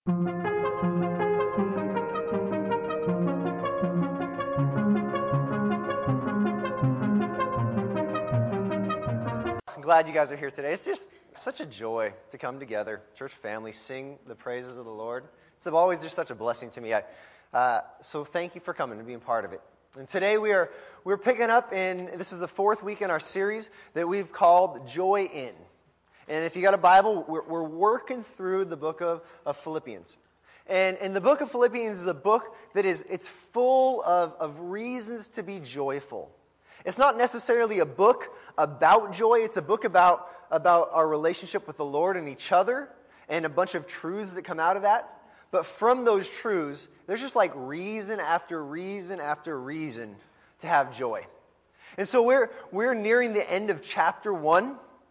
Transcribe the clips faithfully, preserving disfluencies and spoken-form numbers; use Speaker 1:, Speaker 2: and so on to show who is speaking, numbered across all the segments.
Speaker 1: I'm glad you guys are here today. It's just such a joy to come together, church family, sing the praises of the Lord. It's always just such a blessing to me. I, uh, so thank you for coming and being part of it. And today we are we're picking up in, this is the fourth week in our series that we've called Joy In. And if you got a Bible, we're, we're working through the book of, of Philippians. And, and the book of Philippians is a book that is, it's full of, of reasons to be joyful. It's not necessarily a book about joy. It's a book about, about our relationship with the Lord and each other and a bunch of truths that come out of that. But from those truths, there's just like reason after reason after reason to have joy. And so we're we're nearing the end of chapter one,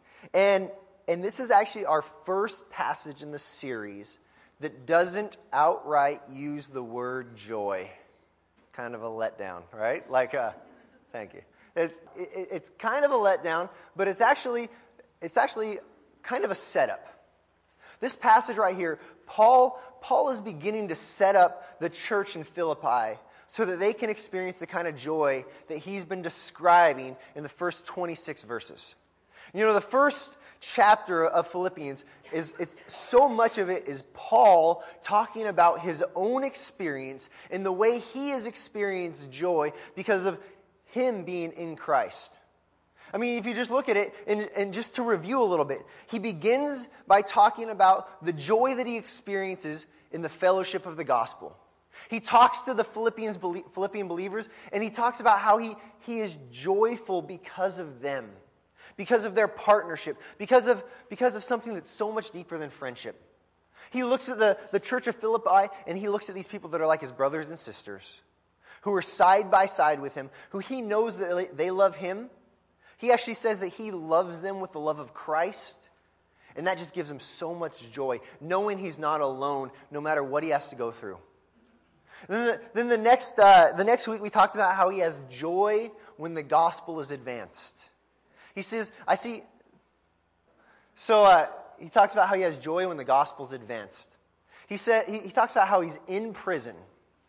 Speaker 1: and and this is actually our first passage in the series that doesn't outright use the word joy. Kind of a letdown, right? Like, uh, thank you. It, it, it's kind of a letdown, but it's actually it's actually kind of a setup. This passage right here, Paul, Paul is beginning to set up the church in Philippi so that they can experience the kind of joy that he's been describing in the first twenty-six verses. You know, the first chapter of Philippians, is it's so much of it is Paul talking about his own experience and the way he has experienced joy because of him being in Christ. I mean, if you just look at it, and, and just to review a little bit, he begins by talking about the joy that he experiences in the fellowship of the gospel. He talks to the Philippians, Philippian believers, and he talks about how he, he is joyful because of them, because of their partnership, because of, because of something that's so much deeper than friendship. He looks at the, the church of Philippi, and he looks at these people that are like his brothers and sisters, who are side by side with him, who he knows that they love him. He actually says that he loves them with the love of Christ. And that just gives him so much joy, knowing he's not alone, no matter what he has to go through. Then the, then the next uh, the next week we talked about how he has joy when the gospel is advanced. He says, I see... So uh, he talks about how he has joy when the gospel is advanced. He, said, he, he talks about how he's in prison.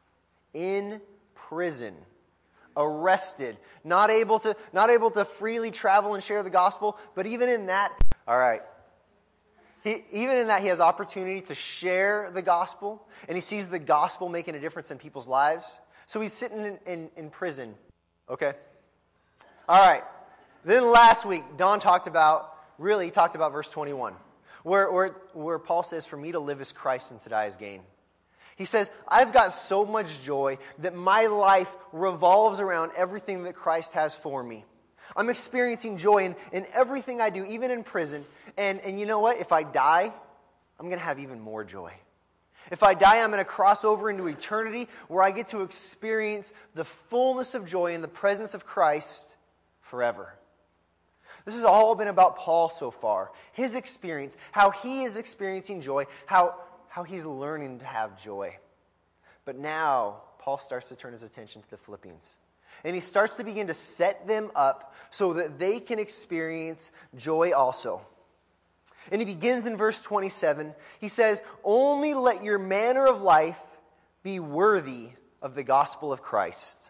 Speaker 1: In prison. Arrested, not able to not able to freely travel and share the gospel, but even in that, all right, he, even in that he has opportunity to share the gospel, and he sees the gospel making a difference in people's lives. So he's sitting in, in, in prison. Okay. All right. Then last week, Don talked about, really, he talked about verse twenty-one, where, where, where Paul says, for me to live is Christ and to die is gain. He says, I've got so much joy that my life revolves around everything that Christ has for me. I'm experiencing joy in, in everything I do, even in prison. And, and you know what? If I die, I'm going to have even more joy. If I die, I'm going to cross over into eternity where I get to experience the fullness of joy in the presence of Christ forever. This has all been about Paul so far. His experience, how he is experiencing joy, how... how he's learning to have joy. But now, Paul starts to turn his attention to the Philippians. And he starts to begin to set them up so that they can experience joy also. And he begins in verse twenty-seven. He says, only let your manner of life be worthy of the gospel of Christ.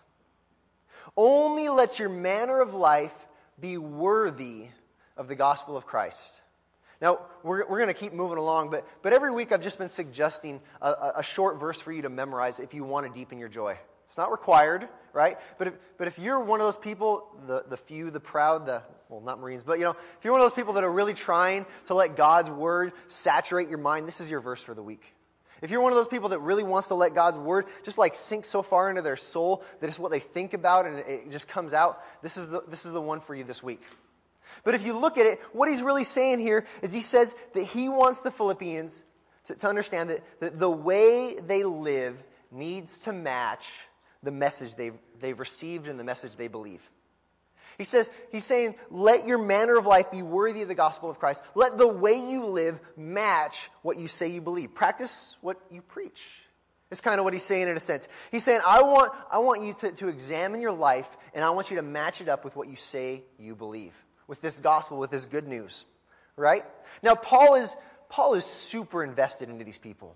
Speaker 1: Only let your manner of life be worthy of the gospel of Christ. Now, we're, we're going to keep moving along, but, but every week I've just been suggesting a, a short verse for you to memorize if you want to deepen your joy. It's not required, right? But if, but if you're one of those people, the, the few, the proud, the, well, not Marines, but you know, if you're one of those people that are really trying to let God's word saturate your mind, this is your verse for the week. If you're one of those people that really wants to let God's word just like sink so far into their soul that it's what they think about and it just comes out, this is the, this is the one for you this week. But if you look at it, what he's really saying here is he says that he wants the Philippians to, to understand that, that the way they live needs to match the message they've, they've received and the message they believe. He says, he's saying, let your manner of life be worthy of the gospel of Christ. Let the way you live match what you say you believe. Practice what you preach. It's kind of what he's saying in a sense. He's saying, I want, I want you to, to examine your life, and I want you to match it up with what you say you believe. With this gospel, with this good news, right? Now, Paul is Paul is super invested into these people.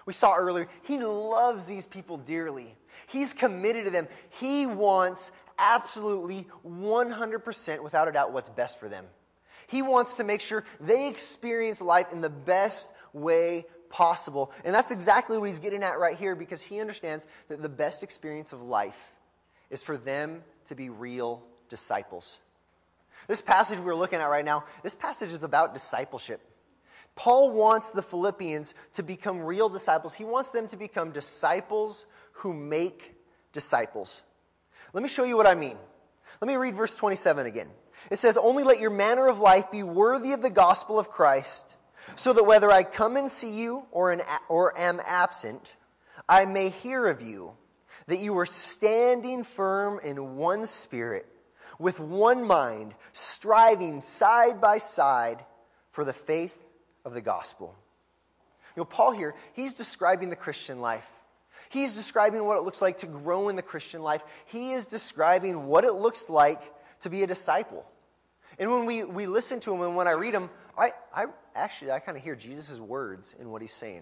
Speaker 1: We saw earlier, he loves these people dearly. He's committed to them. He wants absolutely one hundred percent, without a doubt, what's best for them. He wants to make sure they experience life in the best way possible. And that's exactly what he's getting at right here, because he understands that the best experience of life is for them to be real disciples. This passage we're looking at right now, this passage is about discipleship. Paul wants the Philippians to become real disciples. He wants them to become disciples who make disciples. Let me show you what I mean. Let me read verse twenty-seven again. It says, "Only let your manner of life be worthy of the gospel of Christ, so that whether I come and see you or, an, or am absent, I may hear of you, that you are standing firm in one spirit, with one mind, striving side by side for the faith of the gospel." You know, Paul here, he's describing the Christian life. He's describing what it looks like to grow in the Christian life. He is describing what it looks like to be a disciple. And when we, we listen to him and when I read him, I, I actually, I kind of hear Jesus' words in what he's saying.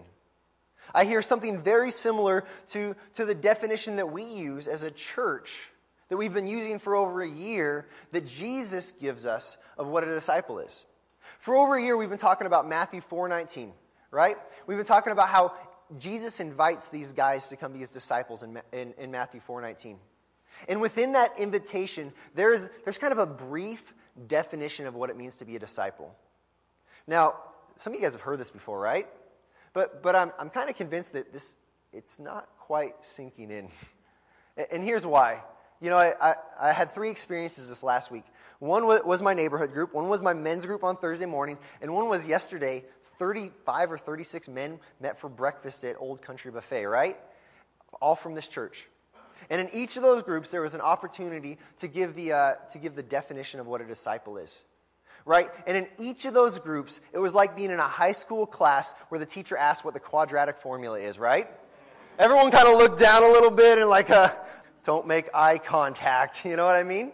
Speaker 1: I hear something very similar to, to the definition that we use as a church, that we've been using for over a year, that Jesus gives us of what a disciple is. For over a year, we've been talking about Matthew four nineteen, right? We've been talking about how Jesus invites these guys to come be his disciples in, in, in Matthew four nineteen. And within that invitation, there's, there's kind of a brief definition of what it means to be a disciple. Now, some of you guys have heard this before, right? But but I'm I'm kind of convinced that this it's not quite sinking in. And here's why. You know, I, I, I had three experiences this last week. One was my neighborhood group, one was my men's group on Thursday morning, and one was yesterday. thirty-five or thirty-six men met for breakfast at Old Country Buffet, right? All from this church. And in each of those groups, there was an opportunity to give the uh, to give the definition of what a disciple is. Right? And in each of those groups, it was like being in a high school class where the teacher asked what the quadratic formula is, right? Everyone kind of looked down a little bit and like, uh, don't make eye contact. You know what I mean?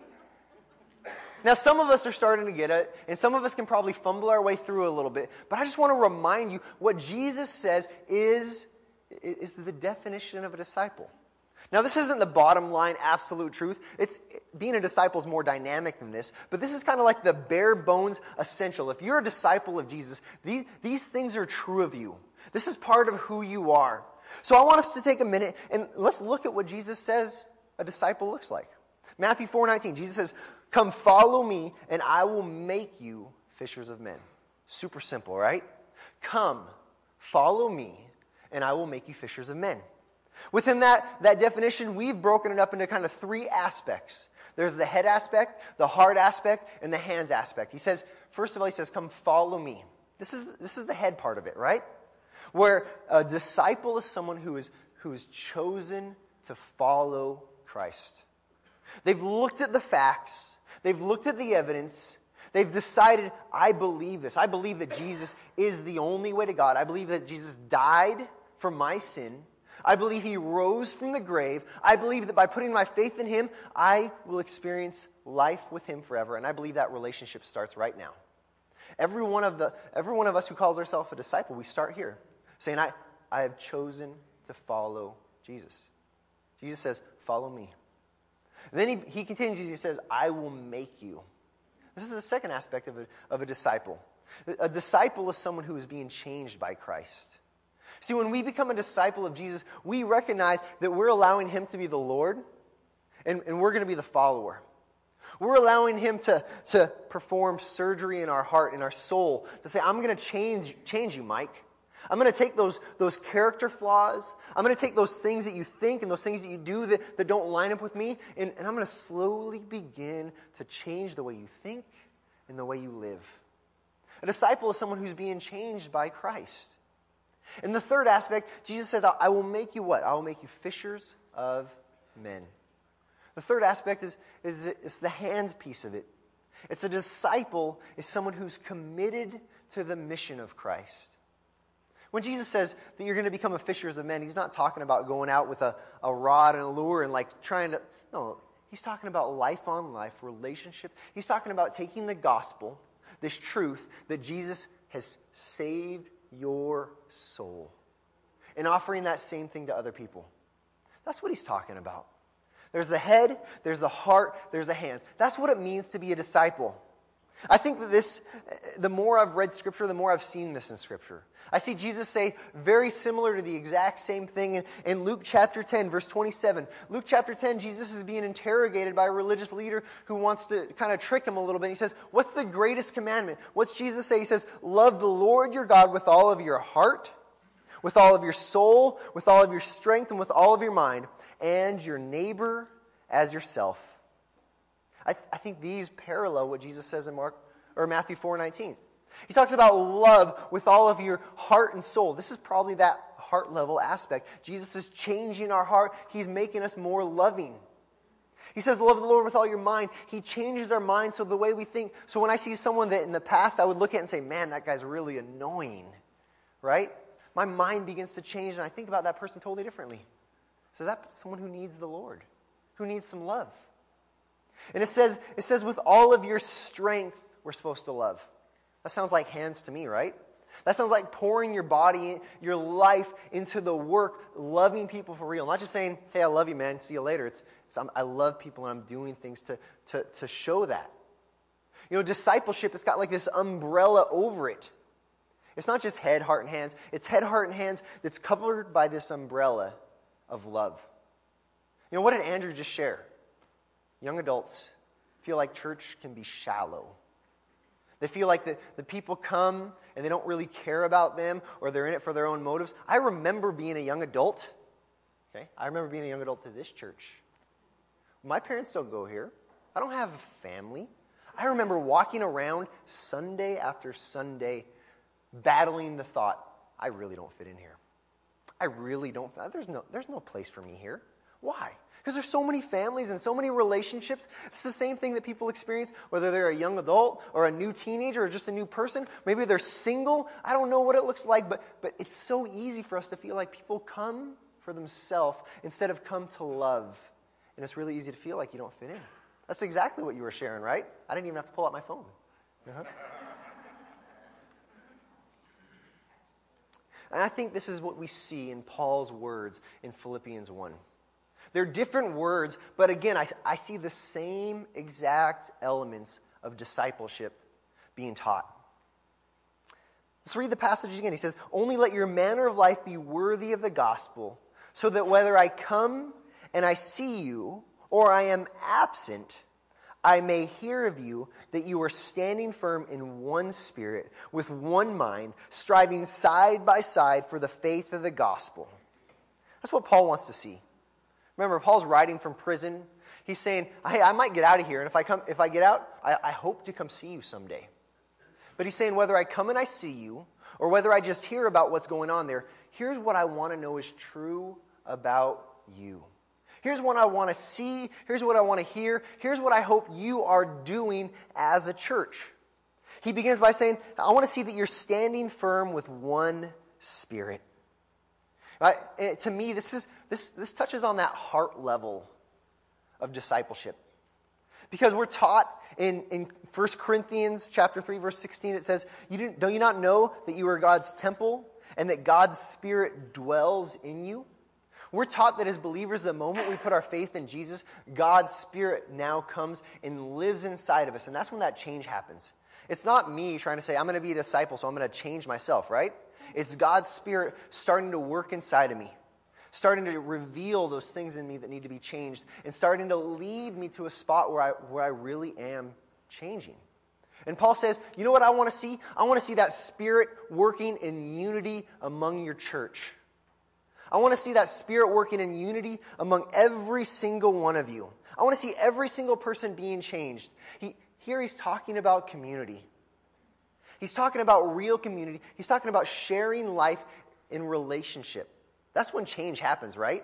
Speaker 1: Now, some of us are starting to get it, and some of us can probably fumble our way through a little bit. But I just want to remind you, what Jesus says is, is the definition of a disciple. Now, this isn't the bottom line absolute truth. It's being a disciple is more dynamic than this, but this is kind of like the bare bones essential. If you're a disciple of Jesus, these, these things are true of you. This is part of who you are. So I want us to take a minute and let's look at what Jesus says a disciple looks like. Matthew four nineteen, Jesus says, "Come follow me and I will make you fishers of men." Super simple, right? Come, follow me and I will make you fishers of men. Within that, that definition, we've broken it up into kind of three aspects. There's the head aspect, the heart aspect, and the hands aspect. He says, first of all, he says, "Come follow me." This is, this is the head part of it, right? Where a disciple is someone who is, who is chosen to follow Christ. They've looked at the facts. They've looked at the evidence. They've decided, I believe this. I believe that Jesus is the only way to God. I believe that Jesus died for my sin. I believe he rose from the grave. I believe that by putting my faith in him, I will experience life with him forever. And I believe that relationship starts right now. Every one of the every one of us who calls ourselves a disciple, we start here, saying, I, I have chosen to follow Jesus. Jesus says, follow me. And then he, he continues, he says, I will make you. This is the second aspect of a, of a disciple. A disciple is someone who is being changed by Christ. See, when we become a disciple of Jesus, we recognize that we're allowing him to be the Lord, and, and we're going to be the follower. We're allowing him to, to perform surgery in our heart, in our soul, to say, I'm going to change, change you, Mike. I'm going to take those, those character flaws. I'm going to take those things that you think and those things that you do that, that don't line up with me, and, and I'm going to slowly begin to change the way you think and the way you live. A disciple is someone who's being changed by Christ. And the third aspect, Jesus says, I will make you what? I will make you fishers of men. The third aspect is, is, is the hands piece of it. It's a disciple is someone who's committed to the mission of Christ. When Jesus says that you're going to become a fishers of men, he's not talking about going out with a, a rod and a lure and like trying to, no, he's talking about life on life, relationship. He's talking about taking the gospel, this truth that Jesus has saved your soul. and offering that same thing to other people. That's what he's talking about. There's the head, there's the heart, there's the hands. That's what it means to be a disciple. I think that this, the more I've read Scripture, the more I've seen this in Scripture. I see Jesus say very similar to the exact same thing in, in Luke chapter ten, verse twenty-seven. Luke chapter ten, Jesus is being interrogated by a religious leader who wants to kind of trick him a little bit. He says, what's the greatest commandment? What's Jesus say? He says, love the Lord your God with all of your heart, with all of your soul, with all of your strength, and with all of your mind, and your neighbor as yourself. I, th- I think these parallel what Jesus says in Mark or Matthew four nineteen. He talks about love with all of your heart and soul. This is probably that heart level aspect. Jesus is changing our heart. He's making us more loving. He says, love the Lord with all your mind. He changes our mind so the way we think. So when I see someone that in the past I would look at and say, man, that guy's really annoying, right? My mind begins to change and I think about that person totally differently. So that's someone who needs the Lord, who needs some love. And it says, it says with all of your strength, we're supposed to love. That sounds like hands to me, right? That sounds like pouring your body, your life into the work, loving people for real. Not just saying, hey, I love you, man, see you later. It's, it's I'm, I love people and I'm doing things to, to, to show that. You know, discipleship, it's got like this umbrella over it. It's not just head, heart, and hands. It's head, heart, and hands that's covered by this umbrella of love. You know, what did Andrew just share? Young adults feel like church can be shallow. They feel like the, the people come and they don't really care about them or they're in it for their own motives. I remember being a young adult. Okay, I remember being a young adult to this church. My parents don't go here. I don't have a family. I remember walking around Sunday after Sunday battling the thought, I really don't fit in here. I really don't, there's no, there's no place for me here. Why? Because there's so many families and so many relationships. It's the same thing that people experience, whether they're a young adult or a new teenager or just a new person. Maybe they're single. I don't know what it looks like, but, but it's so easy for us to feel like people come for themselves instead of come to love. And it's really easy to feel like you don't fit in. That's exactly what you were sharing, right? I didn't even have to pull out my phone. Uh-huh. And I think this is what we see in Paul's words in Philippians one. They're different words, but again, I, I see the same exact elements of discipleship being taught. Let's read the passage again. He says, only let your manner of life be worthy of the gospel, so that whether I come and I see you, or I am absent, I may hear of you that you are standing firm in one spirit, with one mind, striving side by side for the faith of the gospel. That's what Paul wants to see. Remember, Paul's writing from prison. He's saying, hey, I might get out of here, and if I come, if I get out, I, I hope to come see you someday. But he's saying, whether I come and I see you, or whether I just hear about what's going on there, here's what I want to know is true about you. Here's what I want to see. Here's what I want to hear. Here's what I hope you are doing as a church. He begins by saying, I want to see that you're standing firm with one spirit. Right? To me, this is this this touches on that heart level of discipleship. Because we're taught in, in First Corinthians chapter three, verse sixteen, it says, you didn't, don't you not know that you are God's temple and that God's Spirit dwells in you? We're taught that as believers, the moment we put our faith in Jesus, God's Spirit now comes and lives inside of us. And that's when that change happens. It's not me trying to say, I'm going to be a disciple, so I'm going to change myself, right? It's God's Spirit starting to work inside of me, starting to reveal those things in me that need to be changed, and starting to lead me to a spot where I, where I really am changing. And Paul says, you know what I want to see? I want to see that Spirit working in unity among your church. I want to see that Spirit working in unity among every single one of you. I want to see every single person being changed. He, here he's talking about community. He's talking about real community. He's talking about sharing life in relationship. That's when change happens, right?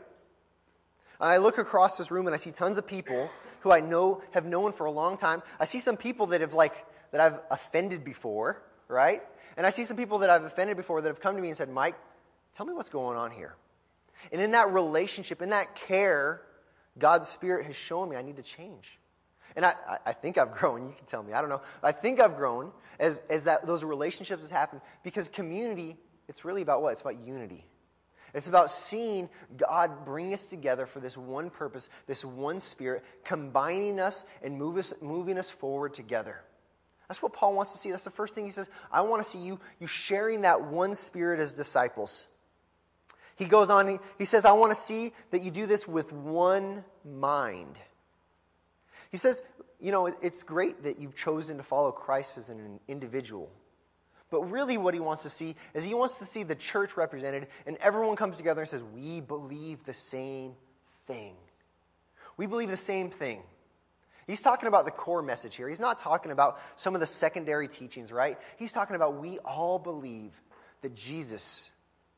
Speaker 1: I look across this room and I see tons of people who I know have known for a long time. I see some people that have like that I've offended before, right? And I see some people that I've offended before that have come to me and said, Mike, tell me what's going on here. And in that relationship, in that care, God's Spirit has shown me I need to change. And I, I think I've grown. You can tell me. I don't know. I think I've grown as, as that those relationships have happened. Because community, it's really about what? It's about unity. It's about seeing God bring us together for this one purpose, this one Spirit, combining us and move us, moving us forward together. That's what Paul wants to see. That's the first thing he says. I want to see you, you sharing that one Spirit as disciples. He goes on, he, he says, I want to see that you do this with one mind. He says, you know, it's great that you've chosen to follow Christ as an individual. But really what he wants to see is he wants to see the church represented, and everyone comes together and says, we believe the same thing. We believe the same thing. He's talking about the core message here. He's not talking about some of the secondary teachings, right? He's talking about we all believe that Jesus,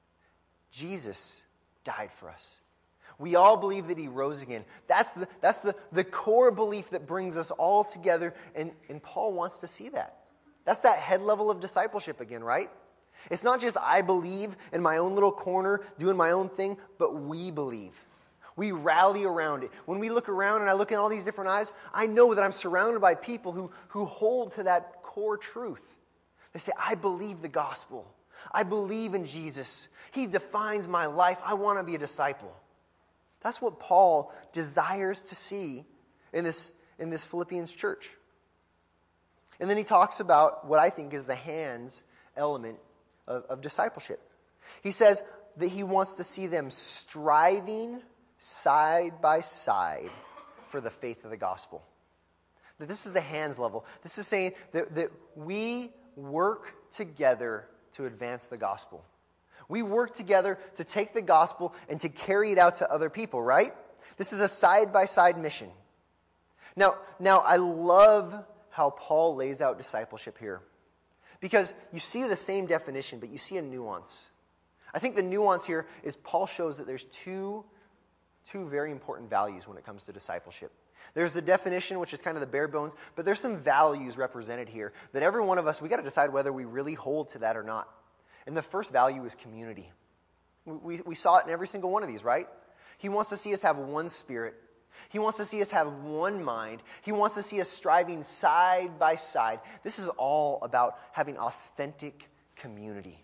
Speaker 1: Jesus died for us. We all believe that he rose again. That's the, that's the, the core belief that brings us all together, and, and Paul wants to see that. That's that head level of discipleship again, right? It's not just I believe in my own little corner, doing my own thing, but we believe. We rally around it. When we look around and I look in all these different eyes, I know that I'm surrounded by people who, who hold to that core truth. They say, I believe the gospel. I believe in Jesus. He defines my life. I want to be a disciple. That's what Paul desires to see in this, in this Philippians church. And then he talks about what I think is the hands element of, of discipleship. He says that he wants to see them striving side by side for the faith of the gospel. That this is the hands level. This is saying that, that we work together to advance the gospel. We work together to take the gospel and to carry it out to other people, right? This is a side-by-side mission. Now, now I love how Paul lays out discipleship here. Because you see the same definition, but you see a nuance. I think the nuance here is Paul shows that there's two, two very important values when it comes to discipleship. There's the definition, which is kind of the bare bones, but there's some values represented here that every one of us, we got to decide whether we really hold to that or not. And the first value is community. We, we, we saw it in every single one of these, right? He wants to see us have one spirit. He wants to see us have one mind. He wants to see us striving side by side. This is all about having authentic community.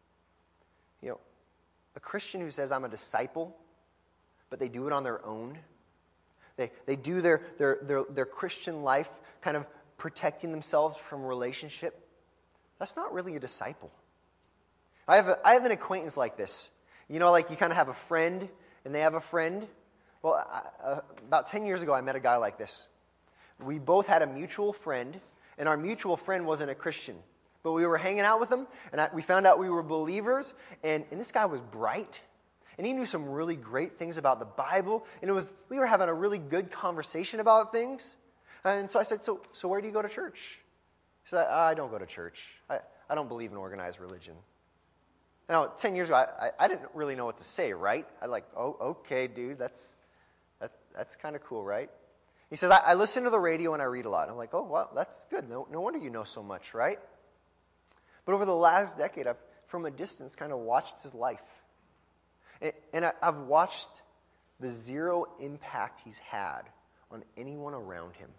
Speaker 1: You know, a Christian who says, I'm a disciple, but they do it on their own. They, they do their, their, their, their Christian life kind of protecting themselves from relationship. That's not really a disciple. I have, a, I have an acquaintance like this. You know, like you kind of have a friend, and they have a friend. Well, I, uh, about ten years ago, I met a guy like this. We both had a mutual friend, and our mutual friend wasn't a Christian. But we were hanging out with him, and I, we found out we were believers, and, and this guy was bright, and he knew some really great things about the Bible, and it was we were having a really good conversation about things. And so I said, so, so where do you go to church? He said, I, I don't go to church. I, I don't believe in organized religion. Now, ten years ago, I, I, I didn't really know what to say, right? I like, oh, okay, dude, that's... That, that's kind of cool, right? He says, I, I listen to the radio and I read a lot. I'm like, oh, well, that's good. No, no wonder you know so much, right? But over the last decade, I've, from a distance, kind of watched his life. And, and I, I've watched the zero impact he's had on anyone around him.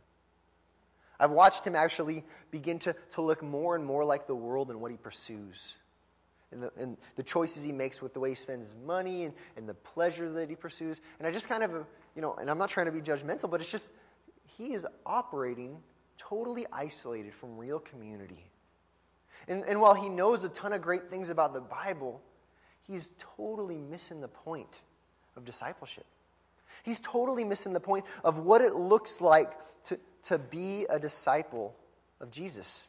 Speaker 1: I've watched him actually begin to, to look more and more like the world and what he pursues. And the, and the choices he makes with the way he spends his money and, and the pleasures that he pursues. And I just kind of, you know, and I'm not trying to be judgmental, but it's just, he is operating totally isolated from real community. And, and while he knows a ton of great things about the Bible, he's totally missing the point of discipleship. He's totally missing the point of what it looks like to, to be a disciple of Jesus.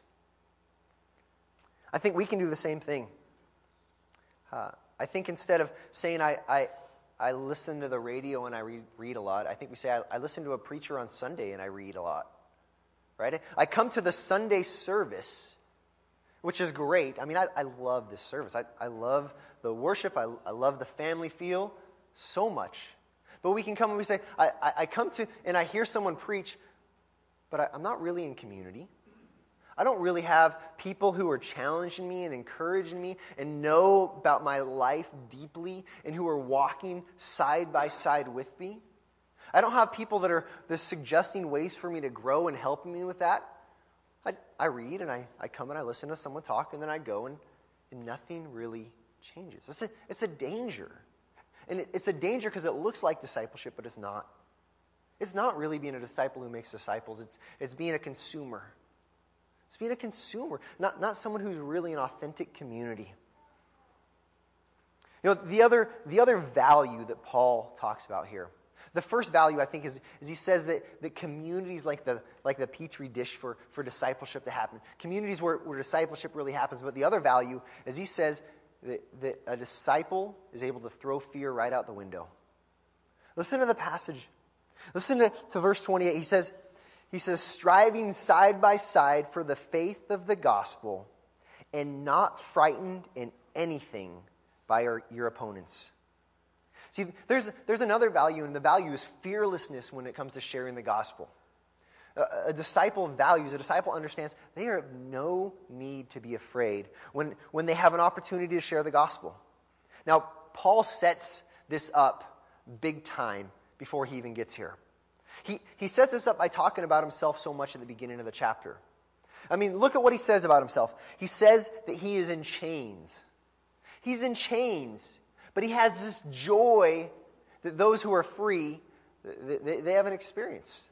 Speaker 1: I think we can do the same thing. Uh, I think instead of saying I, I I listen to the radio and I read, read a lot, I think we say I, I listen to a preacher on Sunday and I read a lot. Right? I come to the Sunday service, which is great. I mean, I, I love this service. I, I love the worship. I, I love the family feel so much. But we can come and we say, I, I, I come to and I hear someone preach, but I, I'm not really in community. I don't really have people who are challenging me and encouraging me and know about my life deeply and who are walking side by side with me. I don't have people that are that suggesting ways for me to grow and helping me with that. I, I read and I, I come and I listen to someone talk and then I go and, and nothing really changes. It's a, it's a danger. And it, it's a danger because it looks like discipleship, but it's not. It's not really being a disciple who makes disciples. It's, it's being a consumer. It's being a consumer, not, not someone who's really an authentic community. You know, the other, the other value that Paul talks about here, the first value, I think, is, is he says that, that communities like the, like the Petri dish for, for discipleship to happen, communities where, where discipleship really happens. But the other value is he says that, that a disciple is able to throw fear right out the window. Listen to the passage. Listen to, to verse twenty-eight. He says, he says, striving side by side for the faith of the gospel and not frightened in anything by your, your opponents. See, there's, there's another value, and the value is fearlessness when it comes to sharing the gospel. A, a disciple values, a disciple understands they are of no need to be afraid when, when they have an opportunity to share the gospel. Now, Paul sets this up big time before he even gets here. He, he sets this up by talking about himself so much at the beginning of the chapter. I mean, look at what he says about himself. He says that he is in chains. He's in chains, but he has this joy that those who are free, they, they haven't experienced.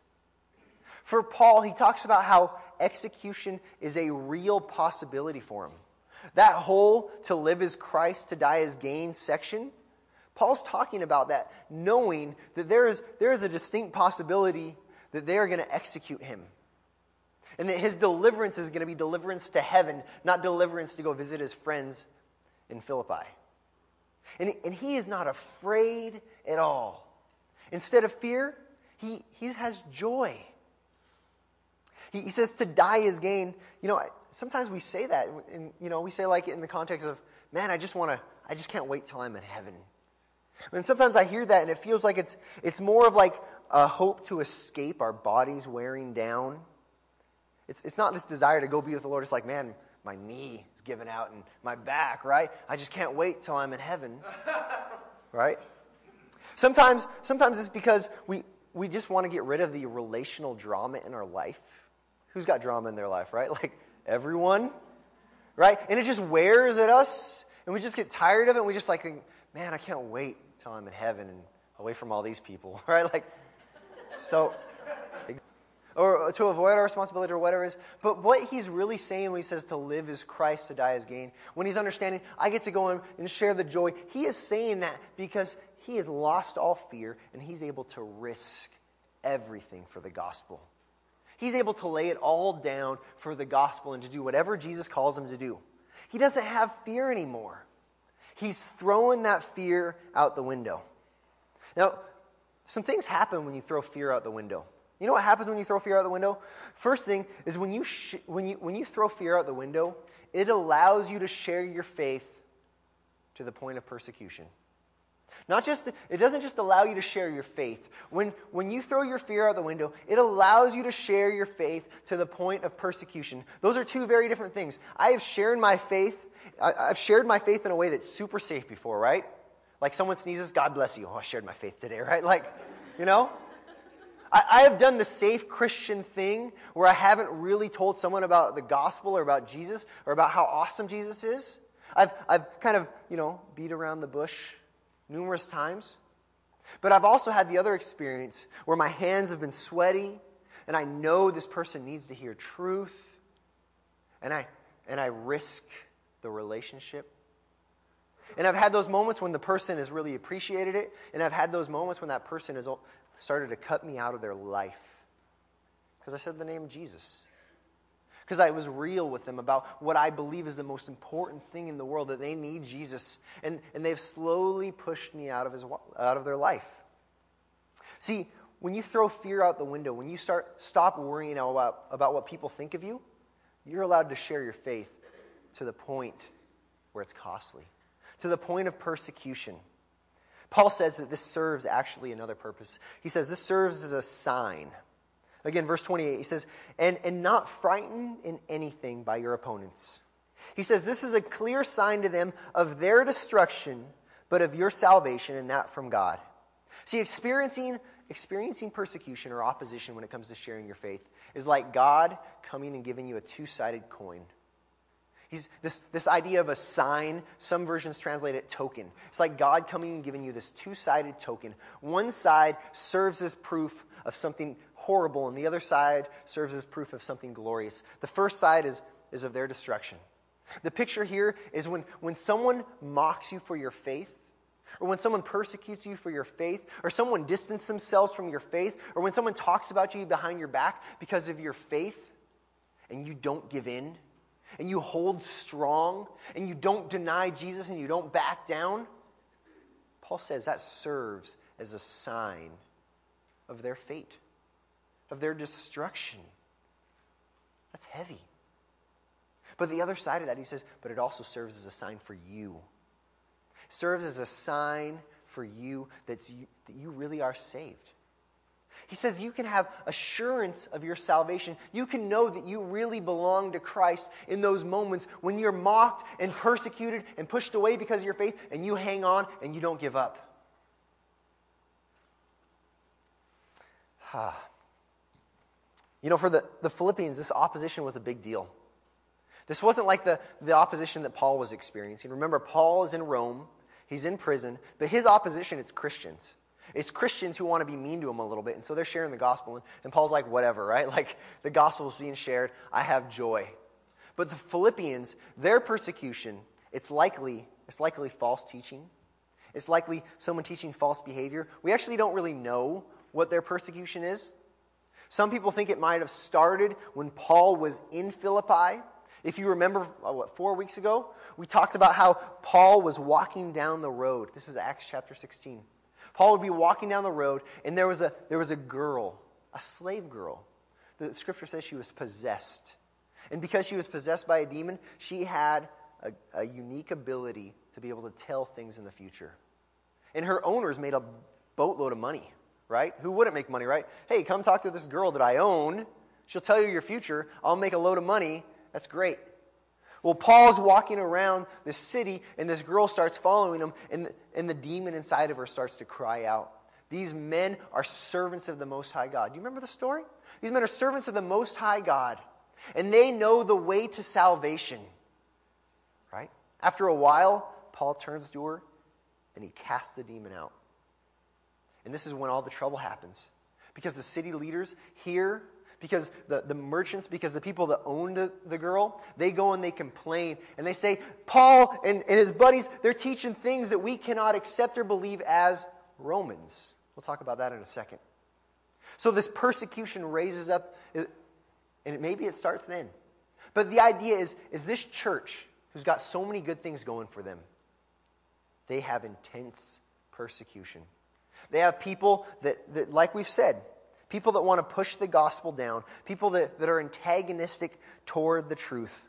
Speaker 1: For Paul, he talks about how execution is a real possibility for him. That whole to live as Christ, to die as gain section, Paul's talking about that, knowing that there is, there is a distinct possibility that they are going to execute him. And that his deliverance is going to be deliverance to heaven, not deliverance to go visit his friends in Philippi. And, and he is not afraid at all. Instead of fear, he, he has joy. He, he says to die is gain. You know, sometimes we say that, and you know, we say like it in the context of, man, I just want to, I just can't wait till I'm in heaven. And sometimes I hear that and it feels like it's it's more of like a hope to escape our bodies wearing down. It's it's not this desire to go be with the Lord. It's like, man, my knee is giving out and my back, right? I just can't wait till I'm in heaven, right? Sometimes sometimes it's because we, we just want to get rid of the relational drama in our life. Who's got drama in their life, right? Like everyone, right? And it just wears at us and we just get tired of it and we just like think, man, I can't wait till I'm in heaven and away from all these people, right? Like, so, or to avoid our responsibility or whatever it is. But what he's really saying when he says to live is Christ, to die is gain, when he's understanding, I get to go in and share the joy, he is saying that because he has lost all fear and he's able to risk everything for the gospel. He's able to lay it all down for the gospel and to do whatever Jesus calls him to do. He doesn't have fear anymore. He's throwing that fear out the window. Now, some things happen when you throw fear out the window. You know what happens when you throw fear out the window? First thing is when you sh- when you when you throw fear out the window, it allows you to share your faith to the point of persecution. Not just it doesn't just allow you to share your faith. When when you throw your fear out the window, it allows you to share your faith to the point of persecution. Those are two very different things. I have shared my faith I, I've shared my faith in a way that's super safe before, right? Like someone sneezes, God bless you. Oh, I shared my faith today, right? Like, you know? I, I have done the safe Christian thing where I haven't really told someone about the gospel or about Jesus or about how awesome Jesus is. I've, I've kind of, you know, beat around the bush numerous times. But I've also had the other experience where my hands have been sweaty and I know this person needs to hear truth and I and I risk the relationship. And I've had those moments when the person has really appreciated it, and I've had those moments when that person has started to cut me out of their life because I said the name of Jesus. Because I was real with them about what I believe is the most important thing in the world, that they need Jesus. And, and they've slowly pushed me out of his out of their life. See, when you throw fear out the window, when you start stop worrying about, about what people think of you, you're allowed to share your faith to the point where it's costly, to the point of persecution. Paul says that this serves actually another purpose. He says this serves as a sign. Again, verse twenty-eight, he says, and, and not frightened in anything by your opponents. He says this is a clear sign to them of their destruction, but of your salvation, and that from God. See, experiencing, experiencing persecution or opposition when it comes to sharing your faith is like God coming and giving you a two-sided coin. He's this, this idea of a sign, some versions translate it token. It's like God coming and giving you this two-sided token. One side serves as proof of something horrible, and the other side serves as proof of something glorious. The first side is, is of their destruction. The picture here is when, when someone mocks you for your faith, or when someone persecutes you for your faith, or someone distances themselves from your faith, or when someone talks about you behind your back because of your faith, and you don't give in, and you hold strong, and you don't deny Jesus, and you don't back down, Paul says that serves as a sign of their fate, of their destruction. That's heavy. But the other side of that, he says, but it also serves as a sign for you. It serves as a sign for you, that's you that you really are saved. He says you can have assurance of your salvation. You can know that you really belong to Christ in those moments when you're mocked and persecuted and pushed away because of your faith, and you hang on and you don't give up. Ah. You know, for the, the Philippians, this opposition was a big deal. This wasn't like the, the opposition that Paul was experiencing. Remember, Paul is in Rome. He's in prison. But his opposition, it's Christians. It's Christians who want to be mean to him a little bit. And so they're sharing the gospel. And, and Paul's like, whatever, right? Like, the gospel is being shared. I have joy. But the Philippians, their persecution, it's likely, it's likely false teaching. It's likely someone teaching false behavior. We actually don't really know what their persecution is. Some people think it might have started when Paul was in Philippi. If you remember, what, four weeks ago, we talked about how Paul was walking down the road. This is Acts chapter sixteen. Paul would be walking down the road, and there was a there was a girl, a slave girl. The scripture says she was possessed. And because she was possessed by a demon, she had a, a unique ability to be able to tell things in the future. And her owners made a boatload of money, right? Who wouldn't make money, right? Hey, come talk to this girl that I own. She'll tell you your future. I'll make a load of money. That's great. Well, Paul's walking around this city, and this girl starts following him, and the, and the demon inside of her starts to cry out. These men are servants of the Most High God. Do you remember the story? These men are servants of the Most High God, and they know the way to salvation. Right? After a while, Paul turns to her, and he casts the demon out. And this is when all the trouble happens. Because the city leaders hear, because the, the merchants, because the people that owned the, the girl, they go and they complain. And they say, Paul and, and his buddies, they're teaching things that we cannot accept or believe as Romans. We'll talk about that in a second. So this persecution raises up, and maybe it starts then. But the idea is, is this church, who's got so many good things going for them, they have intense persecution. They have people that, that, like we've said, people that want to push the gospel down, people that, that are antagonistic toward the truth.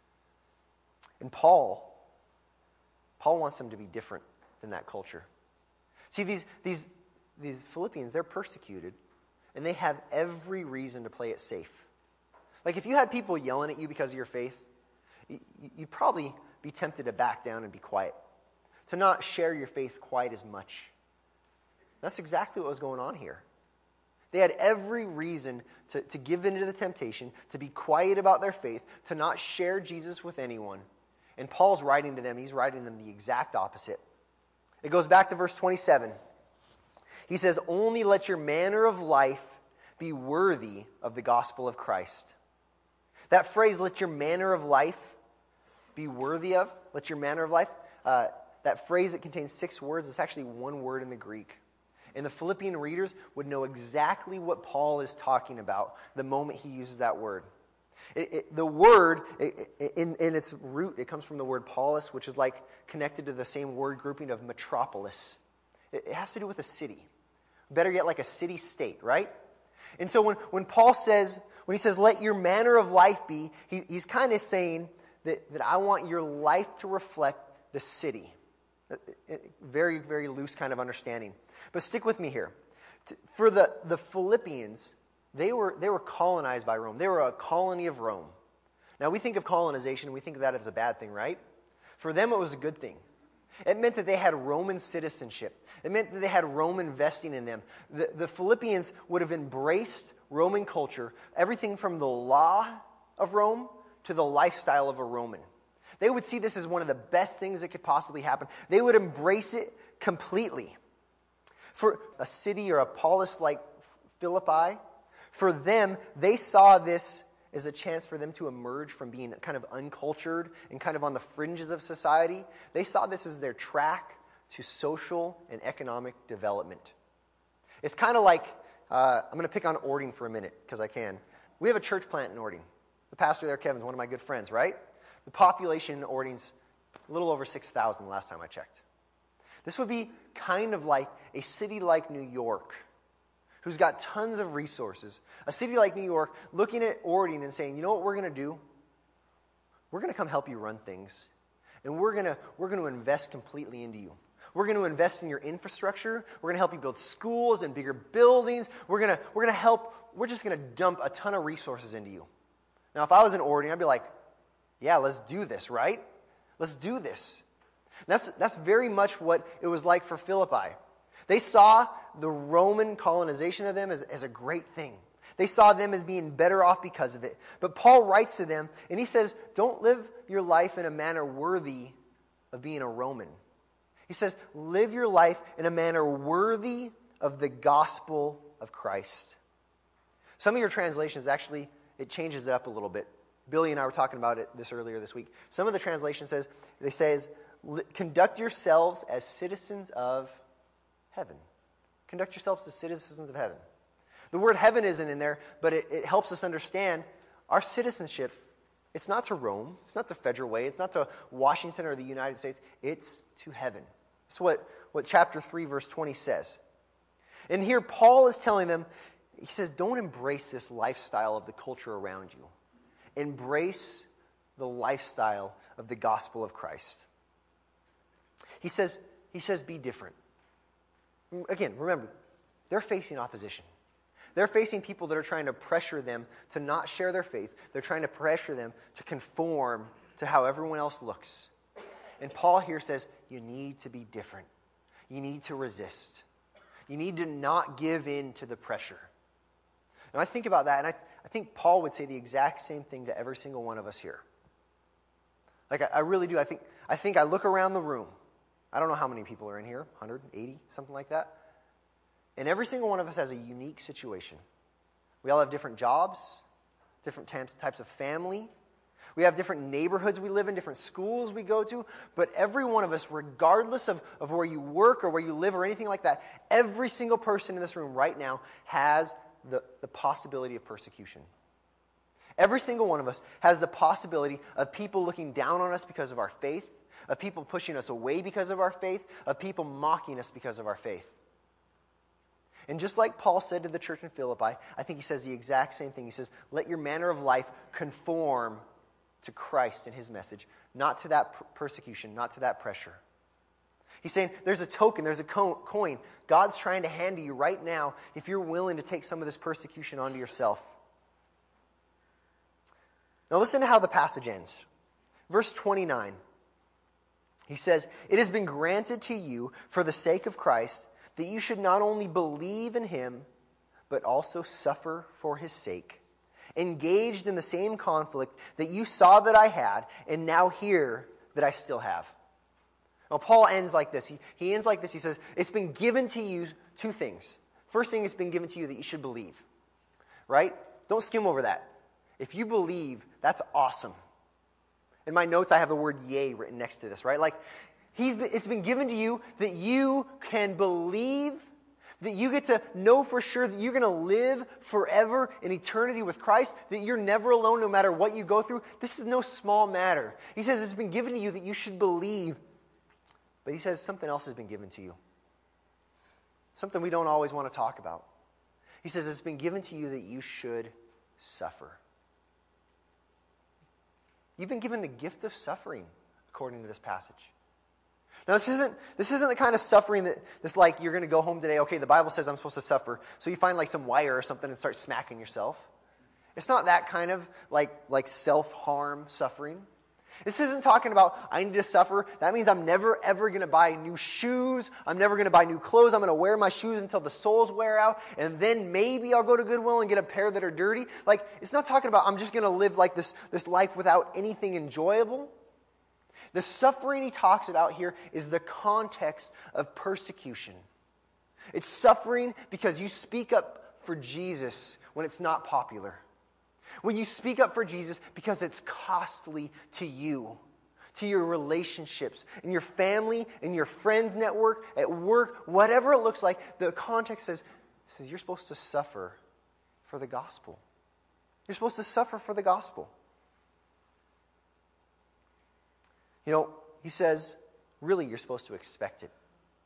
Speaker 1: And Paul, Paul wants them to be different than that culture. See, these, these, these Philippians, they're persecuted, and they have every reason to play it safe. Like if you had people yelling at you because of your faith, you'd probably be tempted to back down and be quiet, to not share your faith quite as much. That's exactly what was going on here. They had every reason to, to give in to the temptation, to be quiet about their faith, to not share Jesus with anyone. And Paul's writing to them, he's writing them the exact opposite. It goes back to verse twenty-seven. He says, only let your manner of life be worthy of the gospel of Christ. That phrase, let your manner of life be worthy of, let your manner of life, uh, that phrase that contains six words, it's actually one word in the Greek. And the Philippian readers would know exactly what Paul is talking about the moment he uses that word. It, it, the word, it, it, in, in its root, it comes from the word polis, which is like connected to the same word grouping of metropolis. It, it has to do with a city. Better yet, like a city-state, right? And so when, when Paul says, when he says, let your manner of life be, he, he's kind of saying that, that I want your life to reflect the city. Very, very loose kind of understanding. But stick with me here. For the, the Philippians, they were, they were colonized by Rome. They were a colony of Rome. Now, we think of colonization, we think of that as a bad thing, right? For them, it was a good thing. It meant that they had Roman citizenship. It meant that they had Rome investing in them. The, the Philippians would have embraced Roman culture, everything from the law of Rome to the lifestyle of a Roman. They would see this as one of the best things that could possibly happen. They would embrace it completely. For a city or a polis like Philippi, for them, they saw this as a chance for them to emerge from being kind of uncultured and kind of on the fringes of society. They saw this as their track to social and economic development. It's kind of like, uh, I'm going to pick on Ording for a minute, because I can. We have a church plant in Ording. The pastor there, Kevin's one of my good friends, right? The population in Ording's a little over six thousand last time I checked. This would be kind of like a city like New York, who's got tons of resources. A city like New York looking at Ording and saying, you know what we're going to do? We're going to come help you run things. And we're going to we're going to invest completely into you. We're going to invest in your infrastructure. We're going to help you build schools and bigger buildings. We're going to we're going to help. We're just going to dump a ton of resources into you. Now, if I was in Ording, I'd be like, yeah, let's do this, right? Let's do this. And that's that's very much what it was like for Philippi. They saw the Roman colonization of them as, as a great thing. They saw them as being better off because of it. But Paul writes to them, and he says, don't live your life in a manner worthy of being a Roman. He says, live your life in a manner worthy of the gospel of Christ. Some of your translations actually, it changes it up a little bit. Billy and I were talking about it this earlier this week. Some of the translations says, they says, conduct yourselves as citizens of heaven. Conduct yourselves as citizens of heaven. The word heaven isn't in there, but it, it helps us understand our citizenship. It's not to Rome. It's not to Federal Way. It's not to Washington or the United States. It's to heaven. That's what, what chapter three, verse twenty says. And here Paul is telling them, he says, don't embrace this lifestyle of the culture around you. Embrace the lifestyle of the gospel of Christ. He says, he says, be different. Again, remember, they're facing opposition. They're facing people that are trying to pressure them to not share their faith. They're trying to pressure them to conform to how everyone else looks. And Paul here says, you need to be different. You need to resist. You need to not give in to the pressure. Now I think about that, and I, I think Paul would say the exact same thing to every single one of us here. Like, I, I really do. I think, I think I look around the room. I don't know how many people are in here, one hundred eighty, something like that. And every single one of us has a unique situation. We all have different jobs, different types of family. We have different neighborhoods we live in, different schools we go to. But every one of us, regardless of, of where you work or where you live or anything like that, every single person in this room right now has the, the possibility of persecution. Every single one of us has the possibility of people looking down on us because of our faith, of people pushing us away because of our faith, of people mocking us because of our faith. And just like Paul said to the church in Philippi, I think he says the exact same thing. He says, let your manner of life conform to Christ and his message, not to that persecution, not to that pressure. He's saying there's a token, there's a coin God's trying to hand to you right now if you're willing to take some of this persecution onto yourself. Now listen to how the passage ends. Verse twenty-nine. He says, it has been granted to you for the sake of Christ that you should not only believe in him, but also suffer for his sake, engaged in the same conflict that you saw that I had, and now hear that I still have. Now, Paul ends like this. He, he ends like this. He says, it's been given to you two things. First thing, it's been given to you that you should believe. Right? Don't skim over that. If you believe, that's awesome. In my notes, I have the word yay written next to this, right? Like, he's been, it's been given to you that you can believe, that you get to know for sure that you're going to live forever in eternity with Christ, that you're never alone no matter what you go through. This is no small matter. He says it's been given to you that you should believe. But he says something else has been given to you. Something we don't always want to talk about. He says it's been given to you that you should suffer. You've been given the gift of suffering, according to this passage. Now, this isn't this isn't the kind of suffering that this like you're going to go home today, okay, the Bible says I'm supposed to suffer, so you find like some wire or something and start smacking yourself. It's not that kind of like, like self-harm suffering. This isn't talking about I need to suffer. That means I'm never, ever going to buy new shoes. I'm never going to buy new clothes. I'm going to wear my shoes until the soles wear out. And then maybe I'll go to Goodwill and get a pair that are dirty. Like, it's not talking about I'm just going to live like this, this life without anything enjoyable. The suffering he talks about here is the context of persecution. It's suffering because you speak up for Jesus when it's not popular. When you speak up for Jesus because it's costly to you, to your relationships, in your family, in your friends' network, at work, whatever it looks like, the context says, says you're supposed to suffer for the gospel. You're supposed to suffer for the gospel. You know, he says, really, you're supposed to expect it.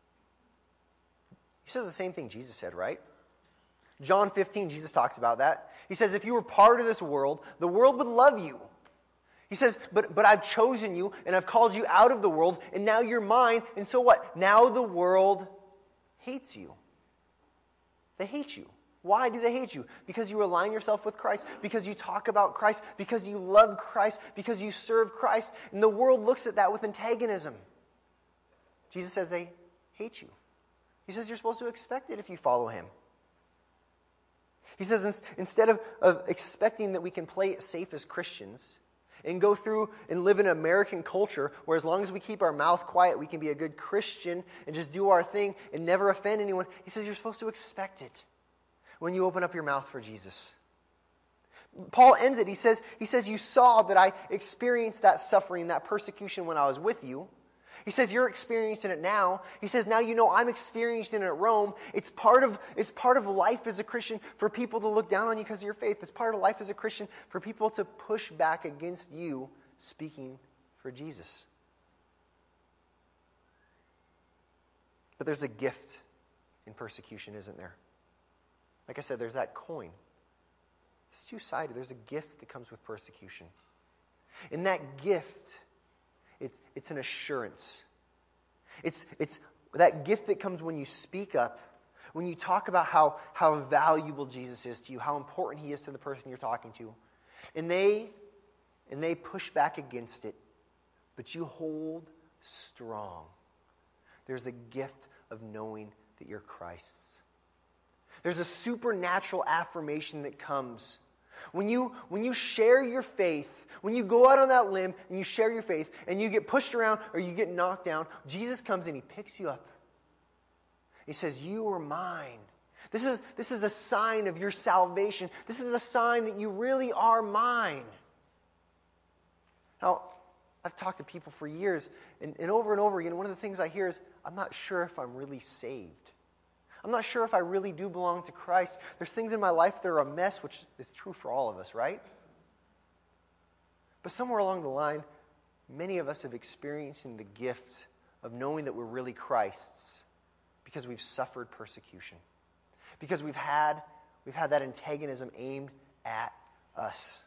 Speaker 1: He says the same thing Jesus said, right? John fifteen, Jesus talks about that. He says, if you were part of this world, the world would love you. He says, but, but I've chosen you, and I've called you out of the world, and now you're mine, and so what? Now the world hates you. They hate you. Why do they hate you? Because you align yourself with Christ, because you talk about Christ, because you love Christ, because you serve Christ. And the world looks at that with antagonism. Jesus says they hate you. He says you're supposed to expect it if you follow him. He says instead of, of expecting that we can play it safe as Christians and go through and live in an American culture where as long as we keep our mouth quiet, we can be a good Christian and just do our thing and never offend anyone. He says you're supposed to expect it when you open up your mouth for Jesus. Paul ends it. He says, he says, you saw that I experienced that suffering, that persecution when I was with you. He says, you're experiencing it now. He says, now you know I'm experiencing it at Rome. It's part of, it's part of life as a Christian for people to look down on you because of your faith. It's part of life as a Christian for people to push back against you speaking for Jesus. But there's a gift in persecution, isn't there? Like I said, there's that coin. It's two-sided. There's a gift that comes with persecution. In that gift, it's, it's an assurance. It's, it's that gift that comes when you speak up, when you talk about how, how valuable Jesus is to you, how important he is to the person you're talking to. And they, and they push back against it, but you hold strong. There's a gift of knowing that you're Christ's. There's a supernatural affirmation that comes. When you, when you share your faith, when you go out on that limb and you share your faith and you get pushed around or you get knocked down, Jesus comes and he picks you up. He says, you are mine. This is, this is a sign of your salvation. This is a sign that you really are mine. Now, I've talked to people for years, and, and over and over again, one of the things I hear is, I'm not sure if I'm really saved. I'm not sure if I really do belong to Christ. There's things in my life that are a mess, which is true for all of us, right? But somewhere along the line, many of us have experienced the gift of knowing that we're really Christ's because we've suffered persecution. Because we've had, we've had that antagonism aimed at us.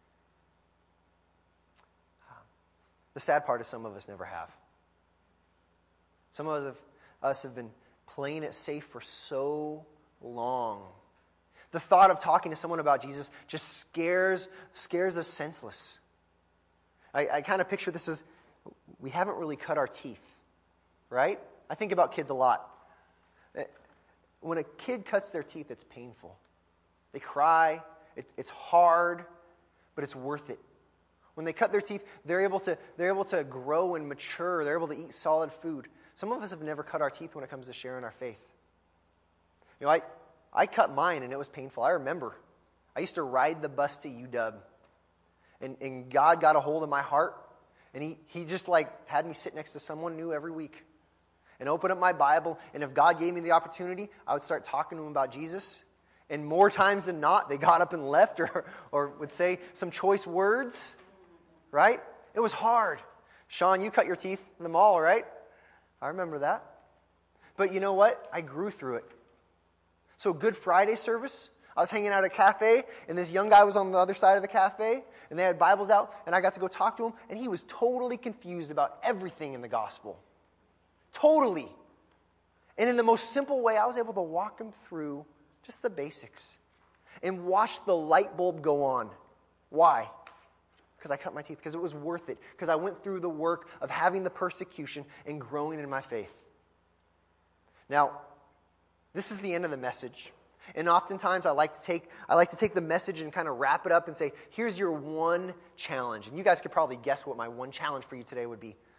Speaker 1: The sad part is some of us never have. Some of us have, us have been playing it safe for so long. The thought of talking to someone about Jesus just scares scares us senseless. I, I kind of picture this as, we haven't really cut our teeth, right? I think about kids a lot. When a kid cuts their teeth, it's painful. They cry, it, it's hard, but it's worth it. When they cut their teeth, they're able to, they're able to grow and mature. They're able to eat solid food. Some of us have never cut our teeth when it comes to sharing our faith. You know, I, I cut mine, and it was painful. I remember. I used to ride the bus to U W, and, and God got a hold of my heart, and he, he just like had me sit next to someone new every week and open up my Bible, and if God gave me the opportunity, I would start talking to them about Jesus. And more times than not, they got up and left or, or would say some choice words, right? It was hard. Sean, you cut your teeth in the mall, right? I remember that. But you know what? I grew through it. So Good Friday service, I was hanging out at a cafe, and this young guy was on the other side of the cafe, and they had Bibles out, and I got to go talk to him, and he was totally confused about everything in the gospel. Totally. And in the most simple way, I was able to walk him through just the basics and watch the light bulb go on. Why? Because I cut my teeth, because it was worth it, because I went through the work of having the persecution and growing in my faith. Now, this is the end of the message. And oftentimes I like to take I like to take the message and kind of wrap it up and say, here's your one challenge. And you guys could probably guess what my one challenge for you today would be.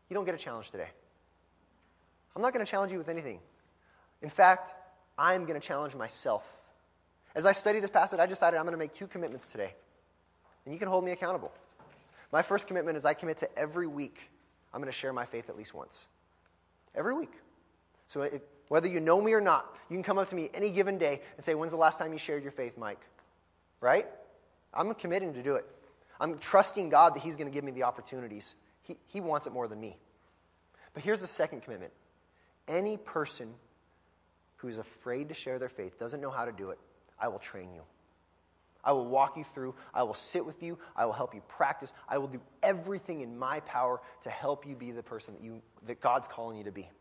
Speaker 1: you don't get a challenge today. I'm not going to challenge you with anything. In fact, I'm going to challenge myself. As I study this passage, I decided I'm going to make two commitments today. And you can hold me accountable. My first commitment is I commit to every week I'm going to share my faith at least once. Every week. So if, whether you know me or not, you can come up to me any given day and say, when's the last time you shared your faith, Mike? Right? I'm committing to do it. I'm trusting God that he's going to give me the opportunities. He, he wants it more than me. But here's the second commitment. Any person who's afraid to share their faith, doesn't know how to do it, I will train you. I will walk you through. I will sit with you. I will help you practice. I will do everything in my power to help you be the person that you that God's calling you to be.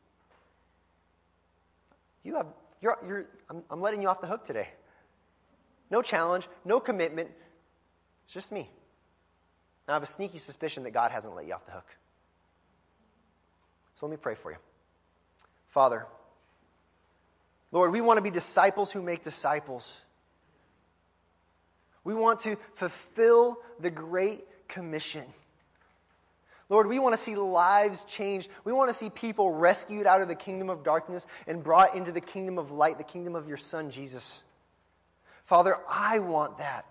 Speaker 1: You have, you're, you're, I'm, I'm letting you off the hook today. No challenge, no commitment. It's just me. Now I have a sneaky suspicion that God hasn't let you off the hook. So let me pray for you. Father, Lord, we want to be disciples who make disciples. We want to fulfill the Great Commission. Lord, we want to see lives changed. We want to see people rescued out of the kingdom of darkness and brought into the kingdom of light, the kingdom of your Son, Jesus. Father, I want that.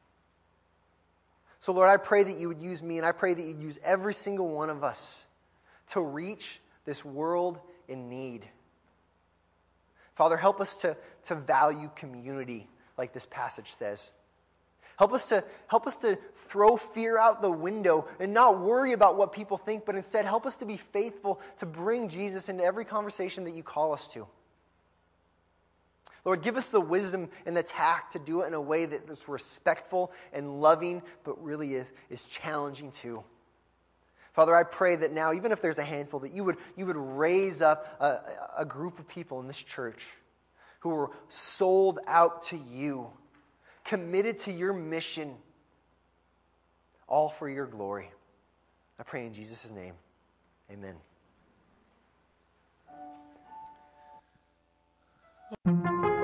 Speaker 1: So, Lord, I pray that you would use me, and I pray that you'd use every single one of us to reach this world in need. Father, help us to, to value community, like this passage says. Help us to help us to throw fear out the window and not worry about what people think, but instead help us to be faithful to bring Jesus into every conversation that you call us to. Lord, give us the wisdom and the tact to do it in a way that is respectful and loving, but really is, is challenging too. Father, I pray that now, even if there's a handful, that you would, you would raise up a, a group of people in this church who are sold out to you, committed to your mission, all for your glory. I pray in Jesus' name. Amen.